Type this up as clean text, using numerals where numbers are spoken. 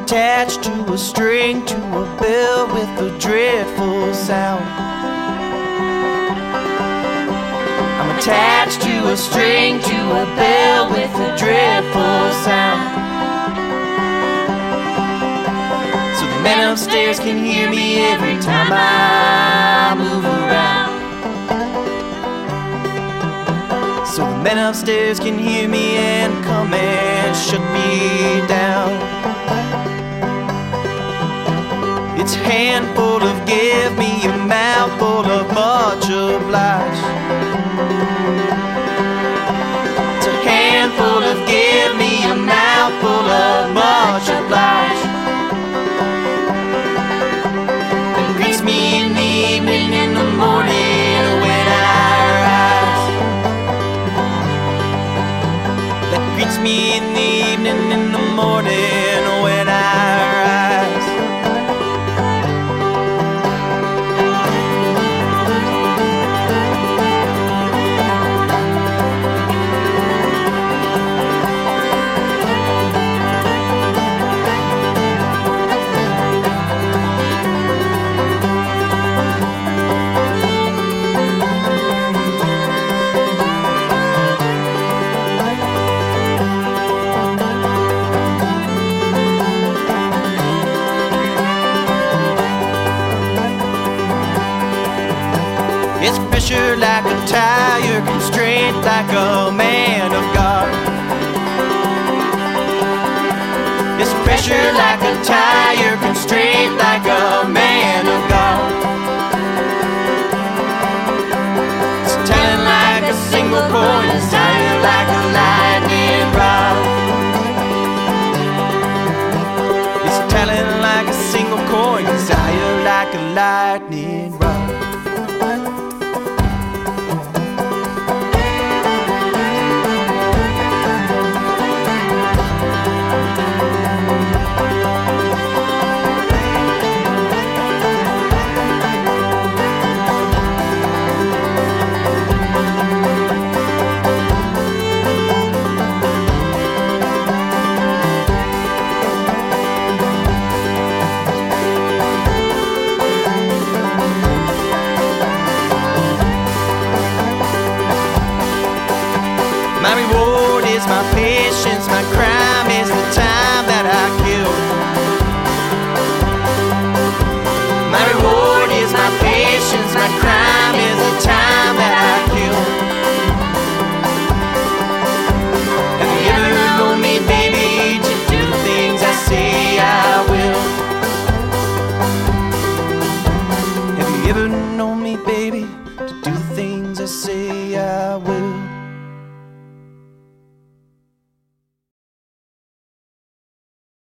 attached to a string to a bell with a dreadful sound. I'm attached to a string to a bell with a dreadful sound. So the men upstairs can hear me every time I move around. So the men upstairs can hear me and come and shut me down. It's a handful of give me, a mouthful of much obliged. It's a handful of give me, a mouthful of much obliged. And greets me in the evening, in the morning when I rise. That greets me in the evening, in the morning when I rise. It's pressure like a tire, constraint like a man of God. It's pressure like a tire, constraint like a man of God. It's telling like a single coin, it's telling like a lightning rod. It's telling like a single coin, desire like a lightning rod. My reward is my patience, my crime is the time that I kill. My reward is my patience, my crime is the time that I kill. Have you ever known me, baby, to do the things I say I will? Have you ever known me, baby, to do the things I say I will?